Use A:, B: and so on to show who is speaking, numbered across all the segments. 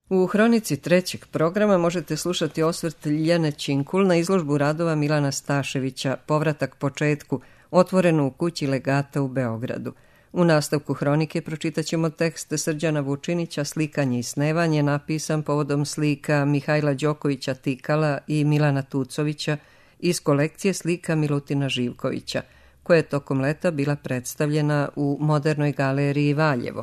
A: U hronici trećeg programa možete slušati osvrt Ljiljane Činkul na izložbu radova Milana Staševića Povratak početku, otvorenu u kući Legata u Beogradu. U nastavku hronike pročitat ćemo tekst Srđana Vučinića Slikanje i snevanje, napisan povodom slika Mihajla Đokovića Tikala i Milana Tucovića iz kolekcije slika Milutina Živkovića, koja je tokom leta bila predstavljena u Modernoj galeriji Valjevo.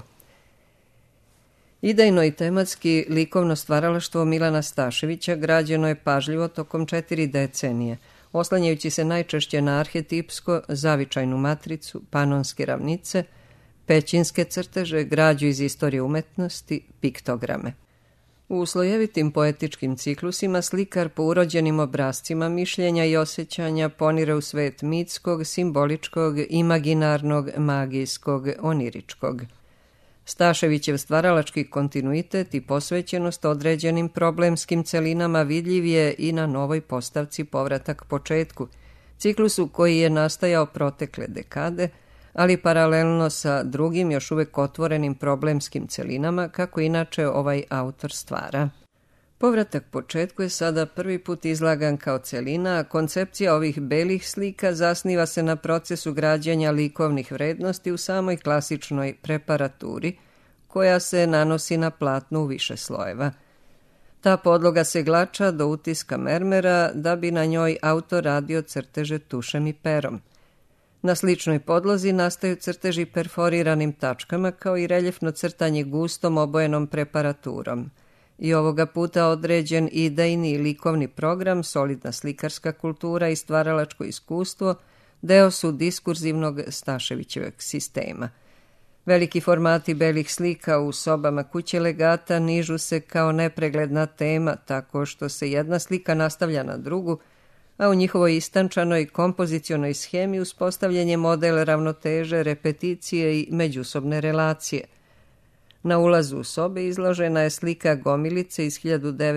A: Idejno i tematski likovno stvaralaštvo Milana Staševića građeno je pažljivo tokom 4 decenije, oslanjajući se najčešće na arhetipsko, zavičajnu matricu, panonske ravnice, pećinske crteže, građu iz istorije umetnosti, piktograme. U slojevitim poetičkim ciklusima slikar po urođenim obrascima mišljenja i osjećanja ponire u svet mitskog, simboličkog, imaginarnog, magijskog, oniričkog. Staševićev stvaralački kontinuitet i posvećenost određenim problemskim celinama vidljiv je i na novoj postavci Povratak početku, ciklusu koji je nastajao protekle dekade, ali paralelno sa drugim još uvek otvorenim problemskim celinama, kako inače ovaj autor stvara. Povratak početku je sada prvi put izlagan kao celina, a koncepcija ovih belih slika zasniva se na procesu građenja likovnih vrednosti u samoj klasičnoj preparaturi, koja se nanosi na platnu u više slojeva. Ta podloga se glača do utiska mermera da bi na njoj autor radio crteže tušem i perom. Na sličnoj podlozi nastaju crteži perforiranim tačkama kao i reljefno crtanje gustom obojenom preparaturom. I ovoga puta određen idejni i likovni program, solidna slikarska kultura i stvaralačko iskustvo deo su diskurzivnog Staševićevog sistema. Veliki formati belih slika u sobama kuće Legata nižu se kao nepregledna tema, tako što se jedna slika nastavlja na drugu, a u njihovoj istančanoj kompozicionoj schemi uspostavljen je model ravnoteže, repeticije i međusobne relacije. Na ulazu u sobe izložena je slika Gomilice iz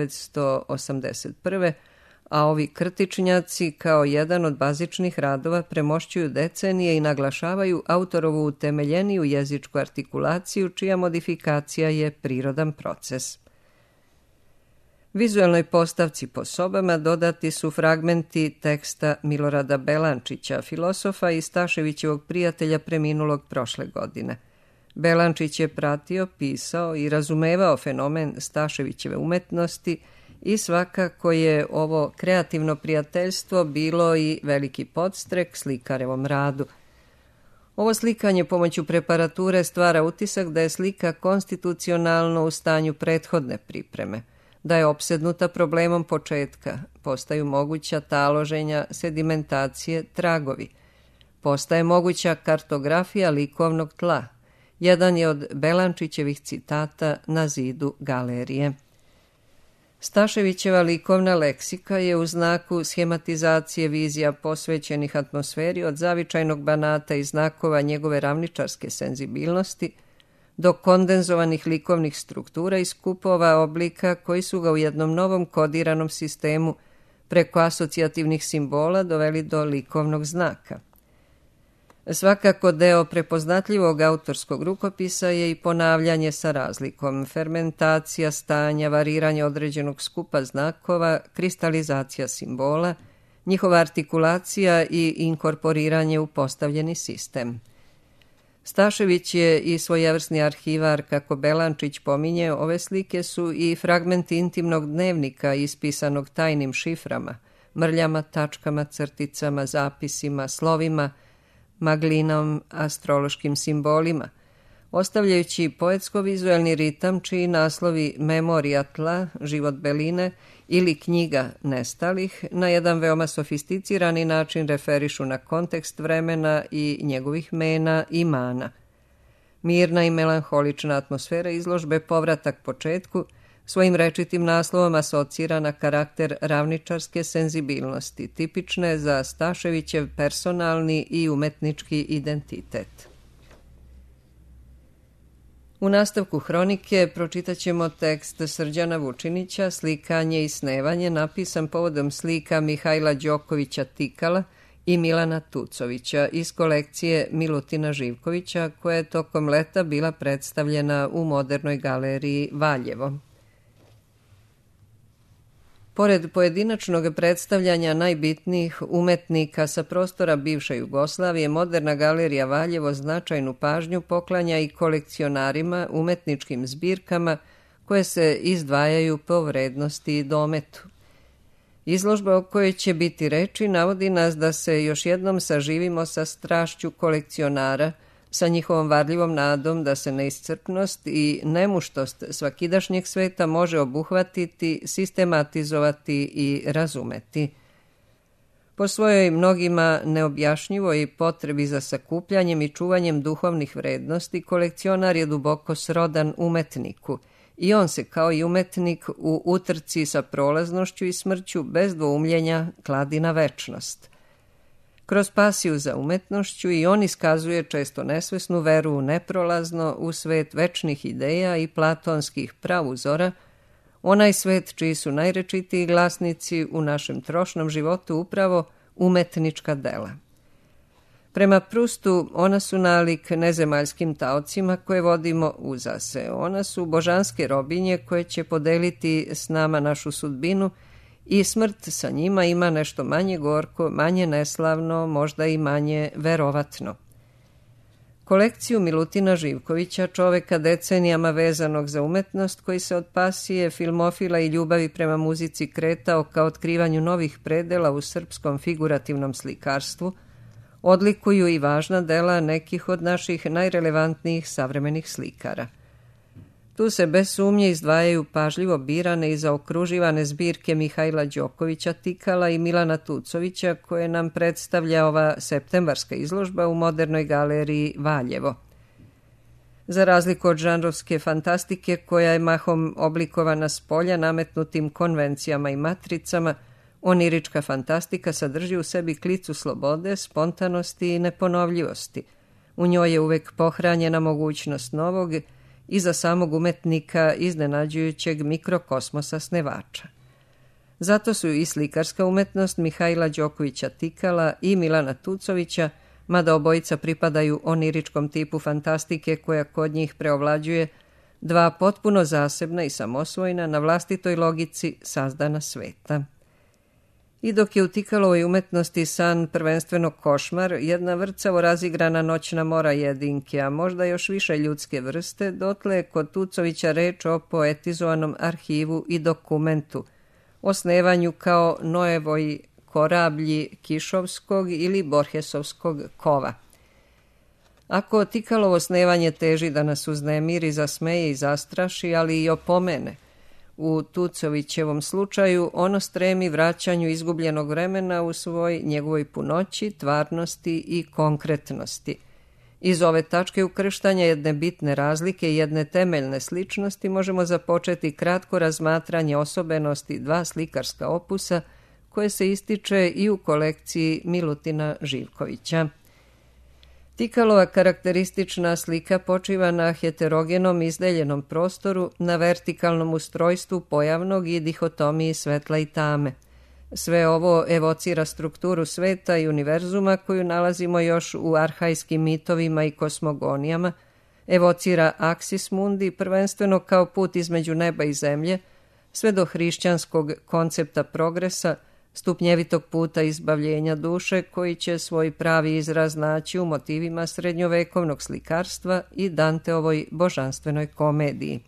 A: 1981. a ovi krtičnjaci kao jedan od bazičnih radova premošćuju decenije i naglašavaju autorovu utemeljeniju jezičku artikulaciju, čija modifikacija je prirodan proces. Vizualnoj postavci po sobama dodati su fragmenti teksta Milorada Belančića, filosofa i Staševićevog prijatelja preminulog prošle godine. Belančić je pratio, pisao i razumevao fenomen Staševićeve umetnosti i svakako je ovo kreativno prijateljstvo bilo i veliki podstrek slikarevom radu. Ovo slikanje pomoću preparature stvara utisak da je slika konstitucionalno u stanju prethodne pripreme, da je opsednuta problemom početka, postaju moguća taloženja, sedimentacije, tragovi. Postaje moguća kartografija likovnog tla. Jedan je od Belančićevih citata na zidu galerije. Staševićeva likovna leksika je u znaku schematizacije vizija posvećenih atmosferi od zavičajnog banata i znakova njegove ravničarske senzibilnosti do kondenzovanih likovnih struktura i skupova oblika koji su ga u jednom novom kodiranom sistemu preko asocijativnih simbola doveli do likovnog znaka. Svakako deo prepoznatljivog autorskog rukopisa je i ponavljanje sa razlikom, fermentacija stanja, variranje određenog skupa znakova, kristalizacija simbola, njihova artikulacija i inkorporiranje u postavljeni sistem. Stašević je i svojevrsni arhivar, kako Belančić pominje, ove slike su i fragmenti intimnog dnevnika ispisanog tajnim šiframa, mrljama, tačkama, crticama, zapisima, slovima, maglinom, astrološkim simbolima, ostavljajući poetsko-vizuelni ritam čiji naslovi Memorija tla, Život beline ili Knjiga nestalih na jedan veoma sofisticirani način referišu na kontekst vremena i njegovih mena i mana. Mirna i melanholična atmosfera izložbe Povratak početku svojim rečitim naslovom asocira na karakter ravničarske senzibilnosti, tipične za Staševićev personalni i umetnički identitet. U nastavku hronike pročitat ćemo tekst Srđana Vučinića Slikanje i snevanje, napisan povodom slika Mihajla Đokovića Tikala i Milana Tucovića iz kolekcije Milutina Živkovića, koja je tokom leta bila predstavljena u Modernoj galeriji Valjevo. Pored pojedinačnog predstavljanja najbitnijih umetnika sa prostora bivše Jugoslavije, Moderna galerija Valjevo značajnu pažnju poklanja i kolekcionarima, umetničkim zbirkama koje se izdvajaju po vrednosti i dometu. Izložba o kojoj će biti reči navodi nas da se još jednom saživimo sa strašću kolekcionara, sa njihovom varljivom nadom da se neiscrpnost i nemuštost svakidašnjeg sveta može obuhvatiti, sistematizovati i razumeti. Po svojoj mnogima neobjašnjivoj potrebi za sakupljanjem i čuvanjem duhovnih vrednosti, kolekcionar je duboko srodan umetniku i on se kao i umetnik u utrci sa prolaznošću i smrću bez dvoumljenja kladi na večnost. Kroz pasiju za umetnošću i on iskazuje često nesvesnu veru u neprolazno, u svet večnih ideja i platonskih prauzora, onaj svet čiji su najrečitiji glasnici u našem trošnom životu upravo umetnička dela. Prema Prustu, ona su nalik nezemaljskim taocima koje vodimo uzase. Ona su božanske robinje koje će podeliti s nama našu sudbinu i smrt sa njima ima nešto manje gorko, manje neslavno, možda i manje verovatno. Kolekciju Milutina Živkovića, čoveka decenijama vezanog za umetnost, koji se od pasije, filmofila i ljubavi prema muzici kretao ka otkrivanju novih predela u srpskom figurativnom slikarstvu, odlikuju i važna dela nekih od naših najrelevantnijih savremenih slikara. Tu se bez sumnje izdvajaju pažljivo birane i zaokruživane zbirke Mihajla Đokovića Tikala i Milana Tucovića koje nam predstavlja ova septembarska izložba u Modernoj galeriji Valjevo. Za razliku od žanrovske fantastike koja je mahom oblikovana s polja nametnutim konvencijama i matricama, onirička fantastika sadrži u sebi klicu slobode, spontanosti i neponovljivosti. U njoj je uvek pohranjena mogućnost novog i za samog umetnika iznenađujućeg mikrokosmosa snevača. Zato su i slikarska umetnost Mihajla Đokovića Tikala i Milana Tucovića, mada obojica pripadaju oniričkom tipu fantastike koja kod njih preovlađuje, dva potpuno zasebna i samosvojna na vlastitoj logici sazdana sveta. I dok je u Tikalovoj umetnosti san prvenstveno košmar, jedna vrcavo razigrana noćna mora jedinke, a možda još više ljudske vrste, dotle je kod Tucovića reč o poetizovanom arhivu i dokumentu, o snevanju kao Noevoj korablji Kišovskog ili Borhesovskog kova. Ako Tikalovo snevanje teži da nas uznemiri, zasmeje i zastraši, ali i opomene, u Tucovićevom slučaju ono stremi vraćanju izgubljenog vremena u njegovoj punoći, tvarnosti i konkretnosti. Iz ove tačke ukrštanja jedne bitne razlike i jedne temeljne sličnosti možemo započeti kratko razmatranje osobenosti dva slikarska opusa koje se ističe i u kolekciji Milutina Živkovića. Tikalova karakteristična slika počiva na heterogenom izdeljenom prostoru, na vertikalnom ustrojstvu pojavnog i dihotomiji svetla i tame. Sve ovo evocira strukturu sveta i univerzuma koju nalazimo još u arhajskim mitovima i kosmogonijama, evocira aksis mundi prvenstveno kao put između neba i zemlje, sve do hrišćanskog koncepta progresa, stupnjevitog puta izbavljenja duše koji će svoj pravi izraz naći u motivima srednjovekovnog slikarstva i Danteovoj božanstvenoj komediji.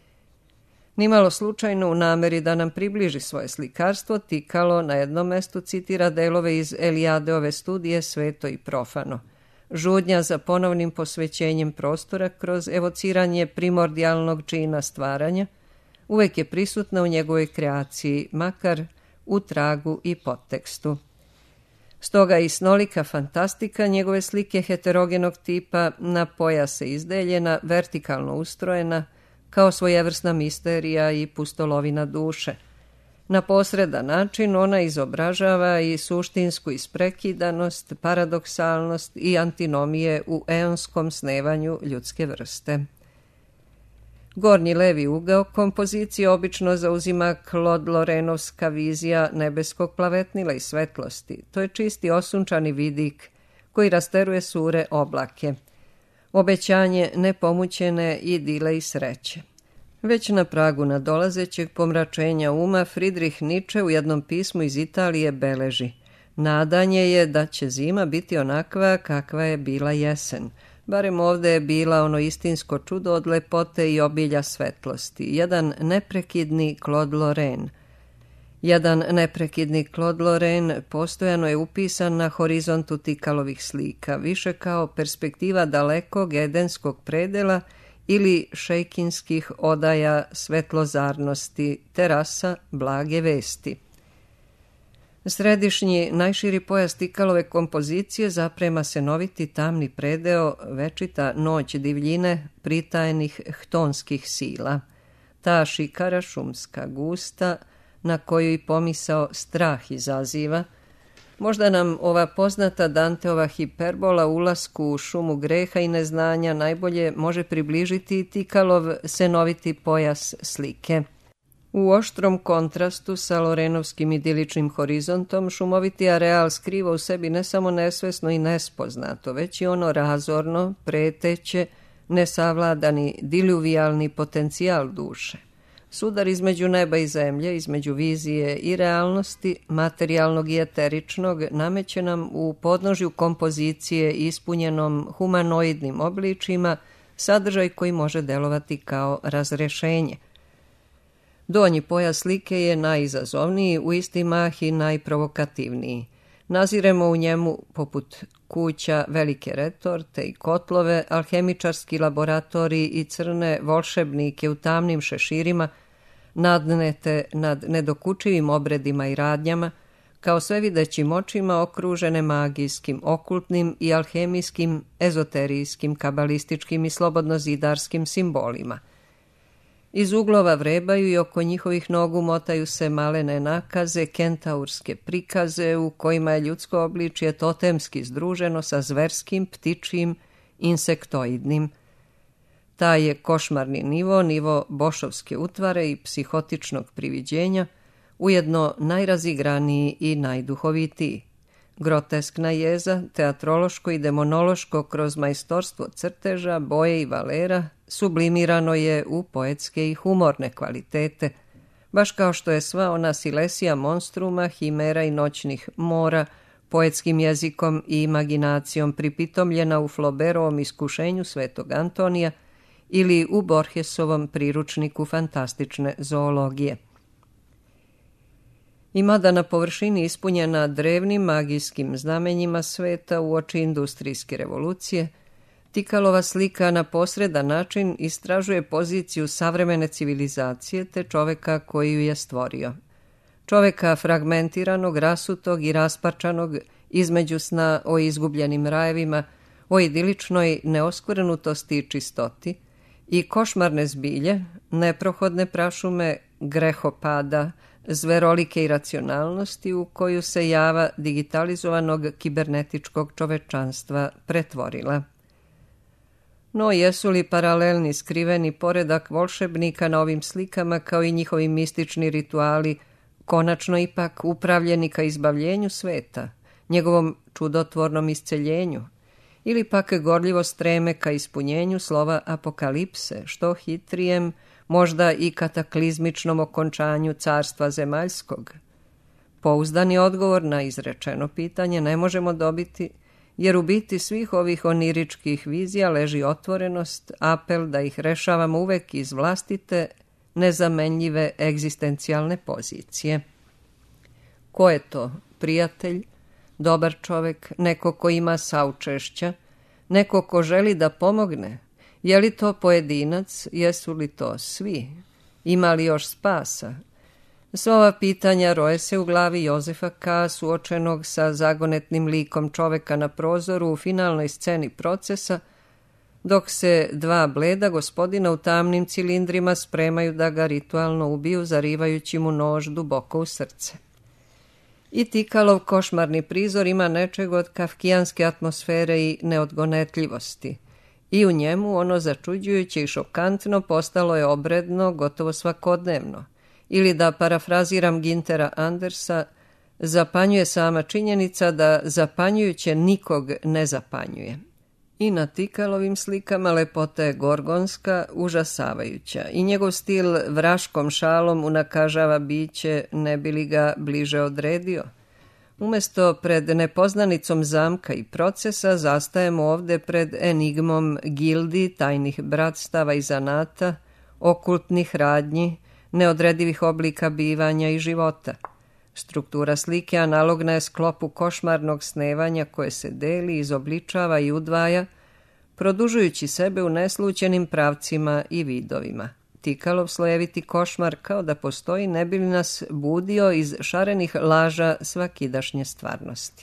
A: Nimalo slučajno u nameri da nam približi svoje slikarstvo, Tikalo na jednom mestu citira delove iz Eliadeove studije Sveto i profano. Žudnja za ponovnim posvećenjem prostora kroz evociranje primordijalnog čina stvaranja uvek je prisutna u njegovoj kreaciji, makar u tragu i podtekstu. Stoga i snolika fantastika njegove slike heterogenog tipa na pojase izdeljena, vertikalno ustrojena, kao svojevrsna misterija i pustolovina duše. Na posredan način ona izobražava i suštinsku isprekidanost, paradoksalnost i antinomije u eonskom snevanju ljudske vrste. Gornji levi ugao kompozicije obično zauzima Claude Lorranovska vizija nebeskog plavetnila i svetlosti. To je čisti osunčani vidik koji rasteruje sure oblake. Obećanje nepomućene idile i sreće. Već na pragu nadolazećeg pomračenja uma Friedrich Nietzsche u jednom pismu iz Italije beleži: nadanje je da će zima biti onakva kakva je bila jesen. Barem ovdje je bila ono istinsko čudo od lepote i obilja svetlosti. Jedan neprekidni Claude Lorrain. Jedan neprekidni Claude Lorrain postojano je upisan na horizontu Tikalovih slika, više kao perspektiva dalekog edenskog predela ili šejkinskih odaja svetlozarnosti, terasa blage vesti. Središnji, najširi pojas Tikalove kompozicije zaprema se noviti tamni predeo, večita noć divljine pritajenih htonskih sila. Ta šikara šumska, gusta, na koju i pomisao strah izaziva. Možda nam ova poznata Danteova hiperbola ulasku u šumu greha i neznanja najbolje može približiti Tikalov senoviti pojas slike. U oštrom kontrastu sa Lorenovskim idiličnim horizontom šumoviti areal skriva u sebi ne samo nesvesno i nespoznato, već i ono razorno, preteće, nesavladani diluvijalni potencijal duše. Sudar između neba i zemlje, između vizije i realnosti, materijalnog i eteričnog, nameće nam u podnožju kompozicije ispunjenom humanoidnim obličima sadržaj koji može delovati kao razrešenje. Donji pojas slike je najizazovniji, u isti mah i najprovokativniji. Naziremo u njemu, poput kuća, velike retorte i kotlove, alhemičarski laboratoriji i crne volšebnike u tamnim šeširima, nadnete nad nedokučivim obredima i radnjama, kao svevidećim očima okružene magijskim, okultnim i alhemijskim, ezoterijskim, kabalističkim i slobodnozidarskim simbolima. Iz uglova vrebaju i oko njihovih nogu motaju se malene nakaze, kentaurske prikaze u kojima je ljudsko obličje totemski združeno sa zverskim, ptičijim, insektoidnim. Taj je košmarni nivo bošovske utvare i psihotičnog priviđenja, ujedno najrazigraniji i najduhovitiji. Groteskna jeza, teatrološko i demonološko kroz majstorstvo crteža, boje i valera, sublimirano je u poetske i humorne kvalitete, baš kao što je sva ona silesija monstruma, himera i noćnih mora, poetskim jezikom i imaginacijom pripitomljena u Flaubertovom iskušenju Svetog Antonija ili u Borgesovom priručniku fantastične zoologije. I mada na površini ispunjena drevnim magijskim znamenjima sveta uoči industrijske revolucije, Tikalova slika na posredan način istražuje poziciju savremene civilizacije te čoveka koji ju je stvorio. Čoveka fragmentiranog, rasutog i rasparčanog između sna o izgubljenim rajevima, o idiličnoj neoskvrnutosti i čistoti i košmarne zbilje, neprohodne prašume grehopada, zverolike iracionalnosti u koju se java digitalizovanog kibernetičkog čovečanstva pretvorila. No jesu li paralelni skriveni poredak volšebnika na ovim slikama kao i njihovi mistični rituali konačno ipak upravljeni ka izbavljenju sveta, njegovom čudotvornom isceljenju, ili pak gorljivo streme ka ispunjenju slova apokalipse, što hitrijem, možda i kataklizmičnom okončanju carstva zemaljskog? Pouzdani odgovor na izrečeno pitanje ne možemo dobiti, jer u biti svih ovih oniričkih vizija leži otvorenost, apel da ih rešavamo uvek iz vlastite, nezamenljive egzistencijalne pozicije. Ko je to? Prijatelj? Dobar čovek? Neko ko ima saučešća? Neko ko želi da pomogne? Je li to pojedinac? Jesu li to svi? Ima li još spasa? Sva ova pitanja roje se u glavi Jozefa K. suočenog sa zagonetnim likom čoveka na prozoru u finalnoj sceni procesa, dok se dva bleda gospodina u tamnim cilindrima spremaju da ga ritualno ubiju, zarivajući mu nož duboko u srce. I Tikalov košmarni prizor ima nečeg od kafkijanske atmosfere i neodgonetljivosti. I u njemu ono začuđujuće i šokantno postalo je obredno, gotovo svakodnevno. Ili da parafraziram Gintera Andersa, zapanjuje sama činjenica da zapanjujuće nikog ne zapanjuje. I na Tikalovim slikama lepota je gorgonska, užasavajuća i njegov stil vraškom šalom unakažava biće ne bi li ga bliže odredio. Umjesto pred nepoznanicom zamka i procesa zastajemo ovdje pred enigmom gildi, tajnih bratstava i zanata, okultnih radnji, neodredivih oblika bivanja i života. Struktura slike analogna je sklopu košmarnog snevanja koje se deli, izobličava i udvaja, produžujući sebe u neslućenim pravcima i vidovima. Tikalov slojeviti košmar kao da postoji ne bi li nas budio iz šarenih laža svakidašnje stvarnosti.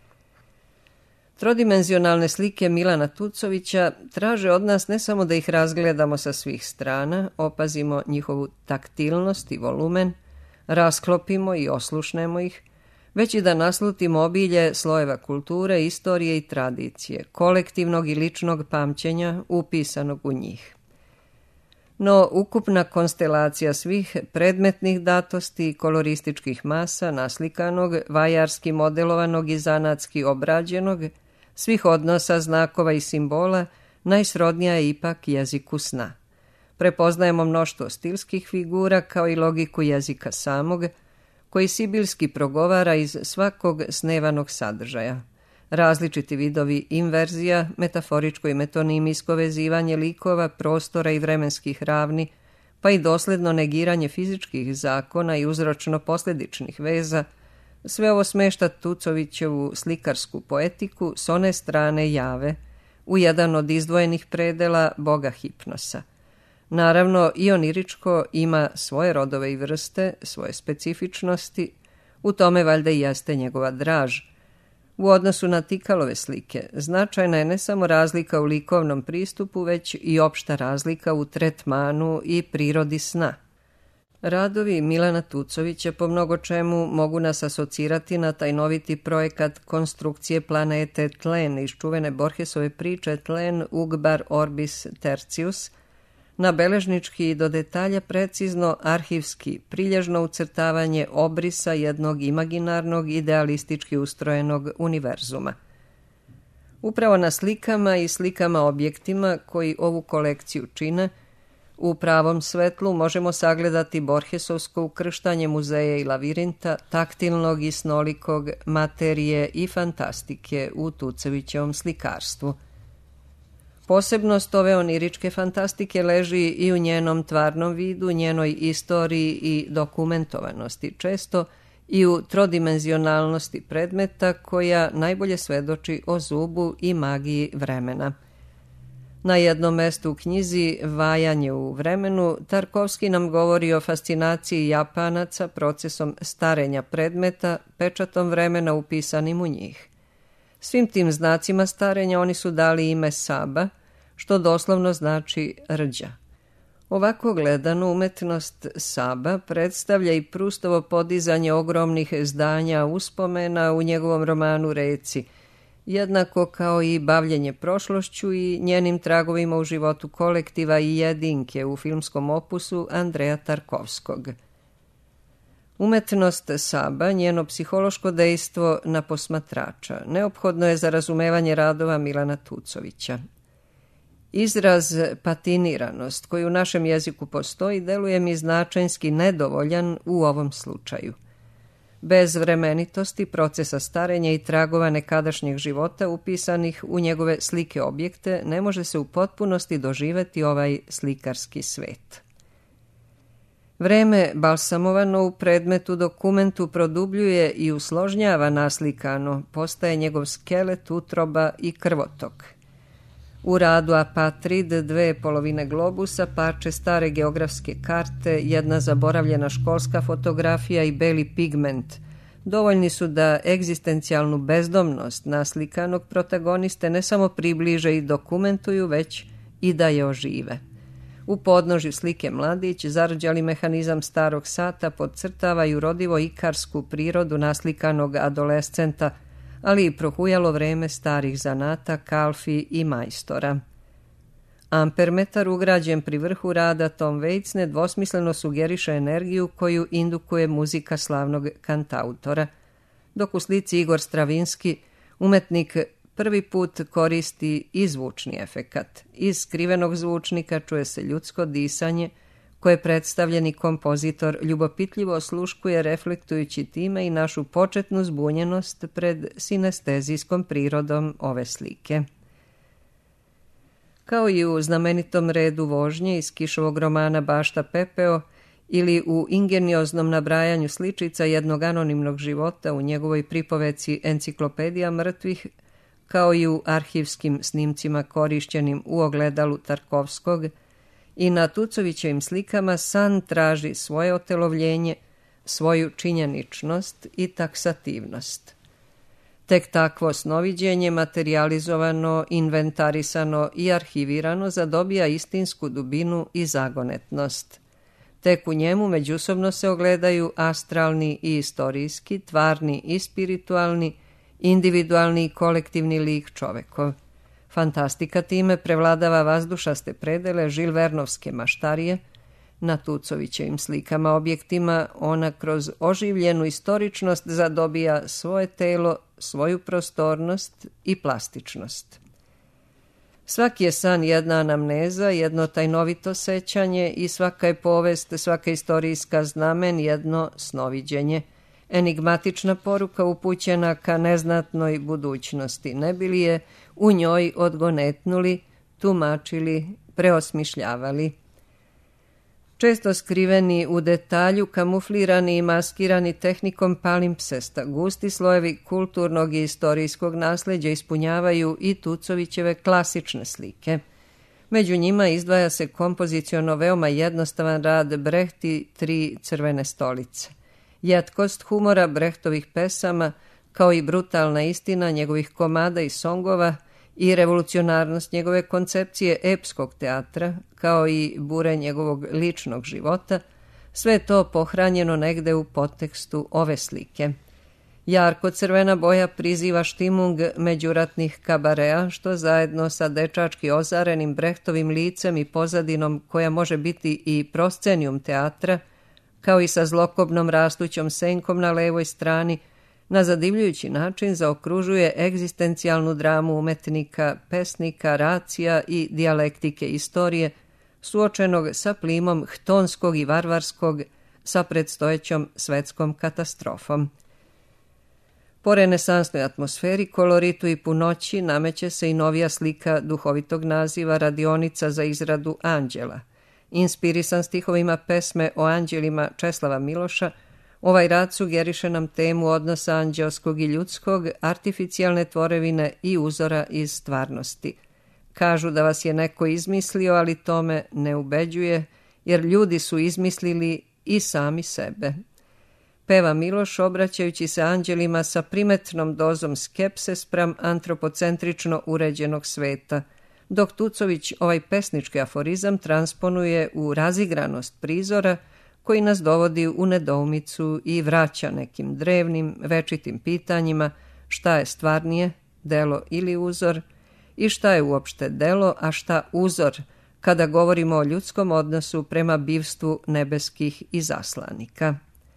A: Trodimenzionalne slike Milana Tucovića traže od nas ne samo da ih razgledamo sa svih strana, opazimo njihovu taktilnost i volumen, rasklopimo i oslušnemo ih, već i da naslutimo obilje slojeva kulture, istorije i tradicije, kolektivnog i ličnog pamćenja upisanog u njih. No, ukupna konstelacija svih predmetnih datosti i kolorističkih masa, naslikanog, vajarski modelovanog i zanatski obrađenog, svih odnosa, znakova i simbola, najsrodnija je ipak jeziku sna. Prepoznajemo mnoštvo stilskih figura kao i logiku jezika samog, koji sibilski progovara iz svakog snevanog sadržaja. Različiti vidovi inverzija, metaforičko i metonimijsko vezivanje likova, prostora i vremenskih ravni, pa i dosljedno negiranje fizičkih zakona i uzročno-posljedičnih veza, sve ovo smešta Tucovićevu slikarsku poetiku s one strane jave, u jedan od izdvojenih predela boga hipnosa. Naravno, i oniričko ima svoje rodove i vrste, svoje specifičnosti, u tome valjda i jeste njegova draž. U odnosu na Tikalove slike značajna je ne samo razlika u likovnom pristupu, već i opšta razlika u tretmanu i prirodi sna. Radovi Milana Tucovića po mnogo čemu mogu nas asocirati na tajnoviti projekat konstrukcije planete Tlen iz čuvene Borgesove priče Tlen Ugbar Orbis Tertius, na beležnički i do detalja precizno arhivski prilježno ucrtavanje obrisa jednog imaginarnog idealistički ustrojenog univerzuma. Upravo na slikama i slikama objektima koji ovu kolekciju čine, u pravom svetlu možemo sagledati Borgesovsko ukrštanje muzeja i lavirinta, taktilnog i snolikog, materije i fantastike u Tucovićevom slikarstvu. Posebnost ove oniričke fantastike leži i u njenom tvarnom vidu, njenoj istoriji i dokumentovanosti, često i u trodimenzionalnosti predmeta koja najbolje svedoči o zubu i magiji vremena. Na jednom mestu u knjizi Vajanje u vremenu Tarkovski nam govori o fascinaciji Japanaca procesom starenja predmeta, pečatom vremena upisanim u njih. Svim tim znacima starenja oni su dali ime Saba, što doslovno znači rđa. Ovako gledano, umetnost Saba predstavlja i Prustovo podizanje ogromnih zdanja uspomena u njegovom romanu Reci, jednako kao i bavljenje prošlošću i njenim tragovima u životu kolektiva i jedinke u filmskom opusu Andreja Tarkovskog. Umetnost Saba, njeno psihološko dejstvo na posmatrača, neophodno je za razumevanje radova Milana Tucovića. Izraz patiniranost koji u našem jeziku postoji deluje mi značajnski nedovoljan u ovom slučaju. Bez vremenitosti, procesa starenja i tragova nekadašnjeg života upisanih u njegove slike objekte ne može se u potpunosti doživeti ovaj slikarski svet. Vreme balsamovano u predmetu dokumentu produbljuje i usložnjava naslikano, postaje njegov skelet, utroba i krvotok. U radu Apatrid, 2 polovine globusa, parče stare geografske karte, jedna zaboravljena školska fotografija i beli pigment dovoljni su da egzistencijalnu bezdomnost naslikanog protagoniste ne samo približe i dokumentuju, već i da je ožive. U podnožju slike mladić, zarđali mehanizam starog sata, podcrtava i urodivo ikarsku prirodu naslikanog adolescenta, ali i prohujalo vreme starih zanata, kalfi i majstora. Ampermetar ugrađen pri vrhu rada Tom Waits nedvosmisleno sugeriše energiju koju indukuje muzika slavnog kantautora, dok u slici Igor Stravinski umetnik prvi put koristi i zvučni efekat. Iz skrivenog zvučnika čuje se ljudsko disanje, koje predstavljeni kompozitor ljubopitljivo osluškuje, reflektujući time i našu početnu zbunjenost pred sinestezijskom prirodom ove slike. Kao i u znamenitom redu vožnje iz Kišovog romana Bašta Pepeo ili u ingenioznom nabrajanju sličica jednog anonimnog života u njegovoj pripoveci Enciklopedija mrtvih, kao i u arhivskim snimcima korišćenim u ogledalu Tarkovskog, i na Tucovićevim slikama san traži svoje otelovljenje, svoju činjeničnost i taksativnost. Tek takvo snoviđenje, materializovano, inventarisano i arhivirano, zadobija istinsku dubinu i zagonetnost. Tek u njemu međusobno se ogledaju astralni i istorijski, tvarni i spiritualni, individualni i kolektivni lik čovekov. Fantastika time prevladava vazdušaste predele žilvernovske maštarije. Na Tucovićevim slikama objektima ona kroz oživljenu istoričnost zadobija svoje telo, svoju prostornost i plastičnost. Svaki je san jedna anamneza, jedno tajnovito sećanje i svaka je povest, svaka istorijska znamen jedno snoviđenje, enigmatična poruka upućena ka neznatnoj budućnosti, ne bi li je u njoj odgonetnuli, tumačili, preosmišljavali. Često skriveni u detalju, kamuflirani i maskirani tehnikom palimpsesta, gusti slojevi kulturnog i istorijskog nasleđa ispunjavaju i Tucovićeve klasične slike. Među njima izdvaja se kompoziciono veoma jednostavan rad Brehti 3 crvene stolice. Jetkost humora Brehtovih pesama, kao i brutalna istina njegovih komada i songova i revolucionarnost njegove koncepcije epskog teatra, kao i bure njegovog ličnog života, sve to pohranjeno negde u podtekstu ove slike. Jarko crvena boja priziva štimung međuratnih kabarea, što zajedno sa dečački ozarenim Brehtovim licem i pozadinom koja može biti i proscenijum teatra, kao i sa zlokobnom rastućom senkom na levoj strani, na zadivljujući način zaokružuje egzistencijalnu dramu umetnika, pesnika, racija i dijalektike istorije, suočenog sa plimom htonskog i varvarskog, sa predstojećom svetskom katastrofom. Po renesansnoj atmosferi, koloritu i punoći nameće se i novija slika duhovitog naziva Radionica za izradu anđela. Inspirisan stihovima pesme o anđelima Česlava Miloša, ovaj rad sugeriše nam temu odnosa anđelskog i ljudskog, artificijalne tvorevine i uzora iz stvarnosti. Kažu da vas je neko izmislio, ali tome ne ubeđuje, jer ljudi su izmislili i sami sebe. Peva Miloš, obraćajući se anđelima sa primetnom dozom skepse spram antropocentrično uređenog sveta, dok Tucović ovaj pesnički aforizam transponuje u razigranost prizora, koji nas dovodi u nedoumicu i vraća nekim drevnim, večitim pitanjima šta je stvarnije, delo ili uzor, i šta je uopšte delo, a šta uzor, kada govorimo o ljudskom odnosu prema bivstvu nebeskih izaslanika.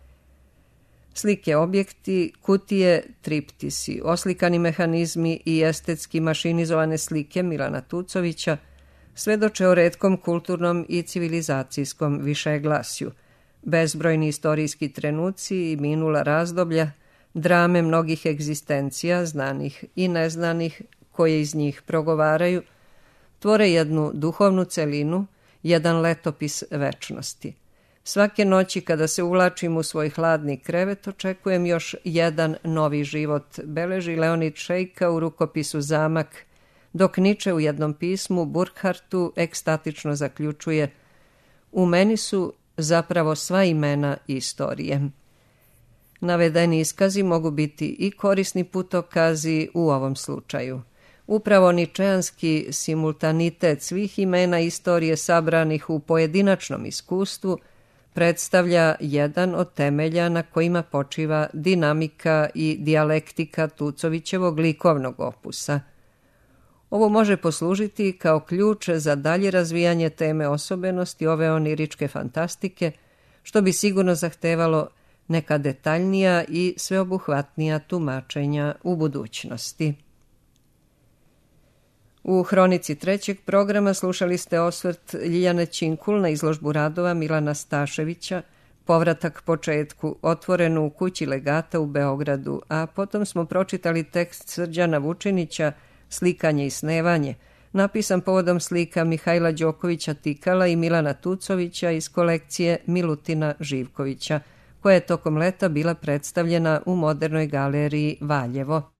A: Slike objekti, kutije, triptisi, oslikani mehanizmi i estetski mašinizovane slike Milana Tucovića svedoče o retkom kulturnom i civilizacijskom višeglasju, bezbrojni istorijski trenuci i minula razdoblja, drame mnogih egzistencija, znanih i neznanih, koje iz njih progovaraju, tvore jednu duhovnu celinu, jedan letopis večnosti. Svake noći kada se uvlačim u svoj hladni krevet, očekujem još jedan novi život, beleži Leonid Šejka u rukopisu Zamak, dok Niče u jednom pismu Burkhartu ekstatično zaključuje: u meni su zapravo sva imena istorije. Navedeni iskazi mogu biti i korisni putokazi u ovom slučaju. Upravo ničeanski simultanitet svih imena istorije sabranih u pojedinačnom iskustvu predstavlja jedan od temelja na kojima počiva dinamika i dijalektika Tucovićevog likovnog opusa. Ovo može poslužiti kao ključ za dalje razvijanje teme osobenosti ove oniričke fantastike, što bi sigurno zahtevalo neka detaljnija i sveobuhvatnija tumačenja u budućnosti. U hronici trećeg programa slušali ste osvrt Ljiljane Činkul na izložbu radova Milana Staševića, povratak početku, otvorenu u kući legata u Beogradu, a potom smo pročitali tekst Srđana Vučinića Slikanje i snevanje, napisan povodom slika Mihajla Đokovića Tikala i Milana Tucovića iz kolekcije Milutina Živkovića, koja je tokom leta bila predstavljena u Modernoj galeriji Valjevo.